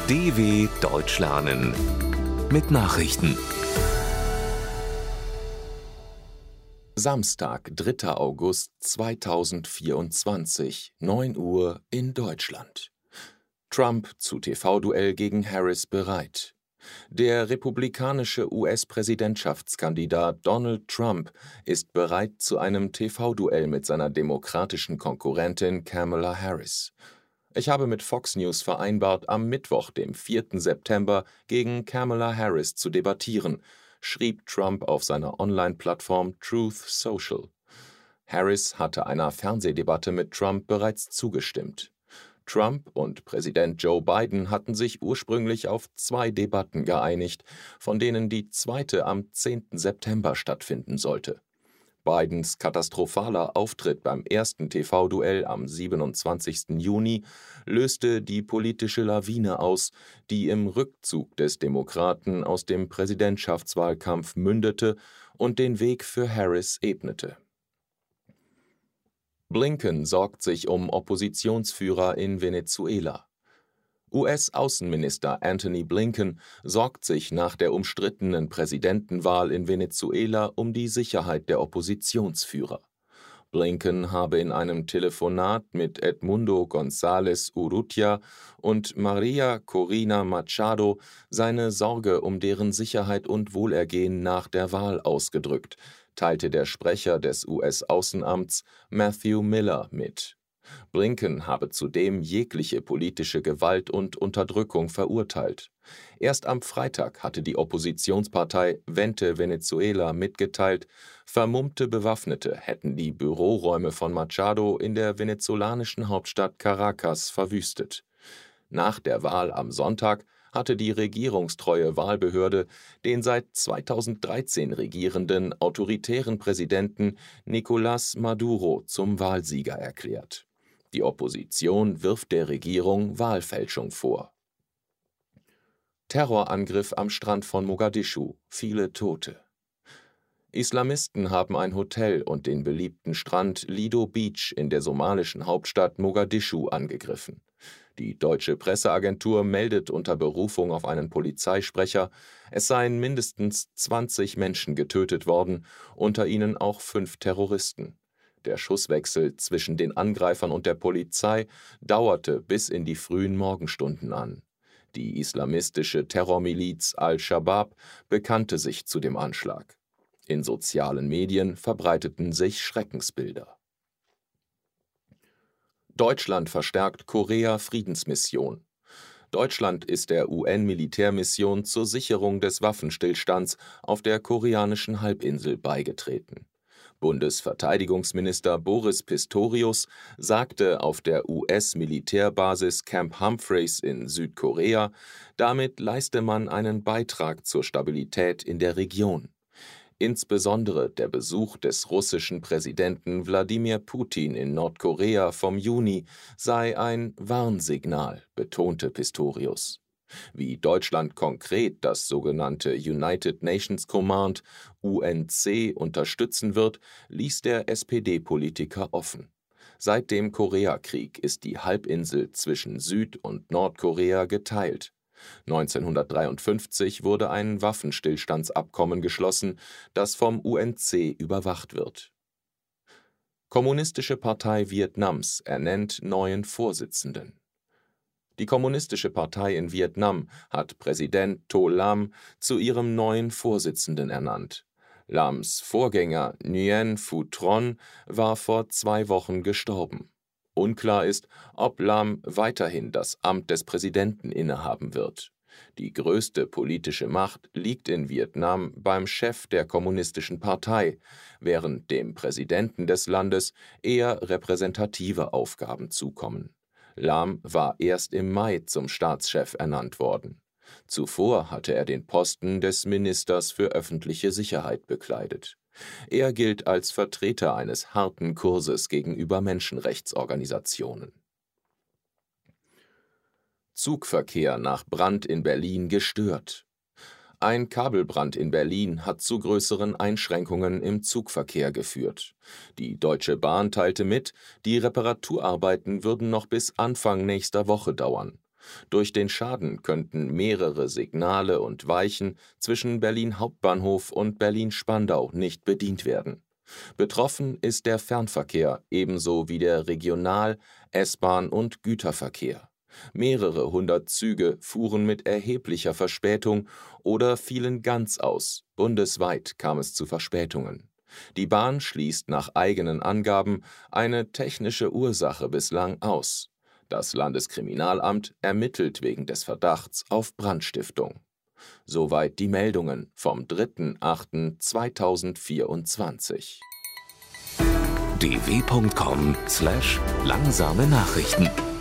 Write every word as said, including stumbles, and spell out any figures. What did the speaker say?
D W Deutsch lernen mit Nachrichten. Samstag, dritter August zweitausendvierundzwanzig, neun Uhr in Deutschland. Trump zu T V-Duell gegen Harris bereit. Der republikanische U S-Präsidentschaftskandidat Donald Trump ist bereit zu einem T V-Duell mit seiner demokratischen Konkurrentin Kamala Harris. Ich habe mit Fox News vereinbart, am Mittwoch, dem vierten September, gegen Kamala Harris zu debattieren, schrieb Trump auf seiner Online-Plattform Truth Social. Harris hatte einer Fernsehdebatte mit Trump bereits zugestimmt. Trump und Präsident Joe Biden hatten sich ursprünglich auf zwei Debatten geeinigt, von denen die zweite am zehnten September stattfinden sollte. Bidens katastrophaler Auftritt beim ersten T V-Duell am siebenundzwanzigsten Juni löste die politische Lawine aus, die im Rückzug des Demokraten aus dem Präsidentschaftswahlkampf mündete und den Weg für Harris ebnete. Blinken sorgt sich um Oppositionsführer in Venezuela. U S-Außenminister Antony Blinken sorgt sich nach der umstrittenen Präsidentenwahl in Venezuela um die Sicherheit der Oppositionsführer. Blinken habe in einem Telefonat mit Edmundo González Urrutia und María Corina Machado seine Sorge um deren Sicherheit und Wohlergehen nach der Wahl ausgedrückt, teilte der Sprecher des U S-Außenamts Matthew Miller mit. Blinken habe zudem jegliche politische Gewalt und Unterdrückung verurteilt. Erst am Freitag hatte die Oppositionspartei Vente Venezuela mitgeteilt, vermummte Bewaffnete hätten die Büroräume von Machado in der venezolanischen Hauptstadt Caracas verwüstet. Nach der Wahl am Sonntag hatte die regierungstreue Wahlbehörde den seit zweitausenddreizehn regierenden autoritären Präsidenten Nicolás Maduro zum Wahlsieger erklärt. Die Opposition wirft der Regierung Wahlfälschung vor. Terrorangriff am Strand von Mogadischu, viele Tote. Islamisten haben ein Hotel und den beliebten Strand Lido Beach in der somalischen Hauptstadt Mogadischu angegriffen. Die deutsche Presseagentur meldet unter Berufung auf einen Polizeisprecher, es seien mindestens zwanzig Menschen getötet worden, unter ihnen auch fünf Terroristen. Der Schusswechsel zwischen den Angreifern und der Polizei dauerte bis in die frühen Morgenstunden an. Die islamistische Terrormiliz Al-Shabaab bekannte sich zu dem Anschlag. In sozialen Medien verbreiteten sich Schreckensbilder. Deutschland verstärkt Korea-Friedensmission. Deutschland ist der U N-Militärmission zur Sicherung des Waffenstillstands auf der koreanischen Halbinsel beigetreten. Bundesverteidigungsminister Boris Pistorius sagte auf der U S-Militärbasis Camp Humphreys in Südkorea, damit leiste man einen Beitrag zur Stabilität in der Region. Insbesondere der Besuch des russischen Präsidenten Wladimir Putin in Nordkorea vom Juni sei ein Warnsignal, betonte Pistorius. Wie Deutschland konkret das sogenannte United Nations Command U N C unterstützen wird, ließ der S P D-Politiker offen. Seit dem Koreakrieg ist die Halbinsel zwischen Süd- und Nordkorea geteilt. neunzehnhundertdreiundfünfzig wurde ein Waffenstillstandsabkommen geschlossen, das vom U N C überwacht wird. Kommunistische Partei Vietnams ernennt neuen Vorsitzenden. Die Kommunistische Partei in Vietnam hat Präsident To Lam zu ihrem neuen Vorsitzenden ernannt. Lams Vorgänger Nguyen Phu Tron war vor zwei Wochen gestorben. Unklar ist, ob Lam weiterhin das Amt des Präsidenten innehaben wird. Die größte politische Macht liegt in Vietnam beim Chef der Kommunistischen Partei, während dem Präsidenten des Landes eher repräsentative Aufgaben zukommen. Lam war erst im Mai zum Staatschef ernannt worden. Zuvor hatte er den Posten des Ministers für öffentliche Sicherheit bekleidet. Er gilt als Vertreter eines harten Kurses gegenüber Menschenrechtsorganisationen. Zugverkehr nach Brand in Berlin gestört. Ein Kabelbrand in Berlin hat zu größeren Einschränkungen im Zugverkehr geführt. Die Deutsche Bahn teilte mit, die Reparaturarbeiten würden noch bis Anfang nächster Woche dauern. Durch den Schaden könnten mehrere Signale und Weichen zwischen Berlin Hauptbahnhof und Berlin-Spandau nicht bedient werden. Betroffen ist der Fernverkehr ebenso wie der Regional-, S-Bahn- und Güterverkehr. Mehrere hundert Züge fuhren mit erheblicher Verspätung oder fielen ganz aus. Bundesweit kam es zu Verspätungen. Die Bahn schließt nach eigenen Angaben eine technische Ursache bislang aus. Das Landeskriminalamt ermittelt wegen des Verdachts auf Brandstiftung. Soweit die Meldungen vom dritter achter zweitausendvierundzwanzig. d w punkt com slash langsame Nachrichten